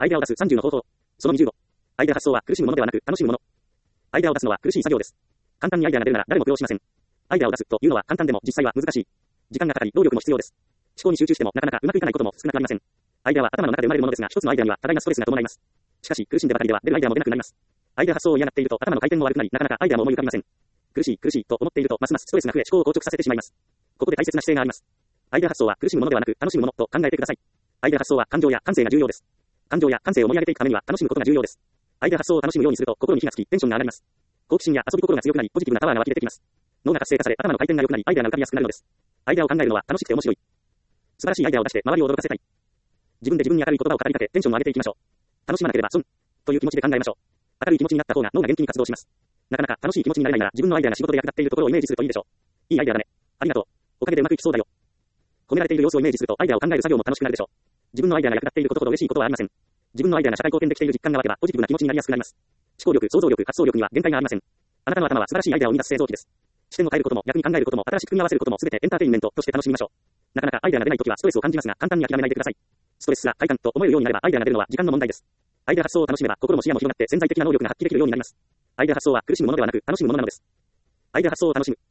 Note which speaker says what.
Speaker 1: アイデアを出す30の方法。その25。アイデア発想は苦しむものではなく楽しむもの。アイデアを出すのは苦しい作業です。簡単にアイデアが出るなら誰も苦労しません。アイデアを出すというのは簡単でも実際は難しい。時間がかかり、労力も必要です。思考に集中してもなかなかうまくいかないことも少なくありません。アイデアは頭の中で生まれるものですが、一つのアイデアには多大なストレスが伴います。しかし、苦しんでばかりでは出るアイデアも出なくなります。アイデア発想を嫌がっていると頭の回転も悪くなり、なかなかアイデアも思い浮かびません。苦しいと思っているとますますストレスが増え、思考を硬直させてしまいます。ここで大切な姿勢があります。アイデア発想は苦しむものではなく楽しむものと考えてください。アイデア発想は感情や感性が重要です。感情や感性を盛り上げていくためには楽しむことが重要です。アイデア発想を楽しむようにすると心に火がつき、テンションが上がります。好奇心や遊び心が強くなり、ポジティブなパワーが湧き出てきます。脳が活性化され、頭の回転が良くなり、アイデアが浮かびやすくなるのです。アイデアを考えるのは楽しくて面白い。素晴らしいアイデアを出して周りを驚かせたい。自分で自分に明るい言葉を語りかけ、テンションを上げていきましょう。楽しまなければ損という気持ちで考えましょう。明るい気持ちになった方が脳が元気に活動します。なかなか楽しい気持ちになれないなら、自分のアイデアが仕事で役立っているところをイメージするといいでしょう。いいアイデアだね。ありがとう。おかげでうまくいきそうだよ。褒められている様子をイメージすると、アイデアを考える作業も楽しくなるでしょう。自分のアイデアが役立っていることほど嬉しいことはありません。自分のアイデアが社会貢献できている実感が湧けば、ポジティブな気持ちになりやすくなります。思考力、想像力、発想力には限界がありません。あなたの頭は素晴らしいアイデアを生み出す製造機です。視点を変えることも、逆に考えることも、新しく組み合わせることもすべてエンターテインメントとして楽しみましょう。なかなかアイデアが出ないときはストレスを感じますが、簡単に諦めないでください。ストレスが快感と思えるようになれば、アイデアが出るのは時間の問題です。アイデア発想を楽しめば、心も視野も広がって潜在的な能力が発揮できるようになります。アイデア発想は苦しむものではなく楽しむものなのです。アイデア発想を楽しむ。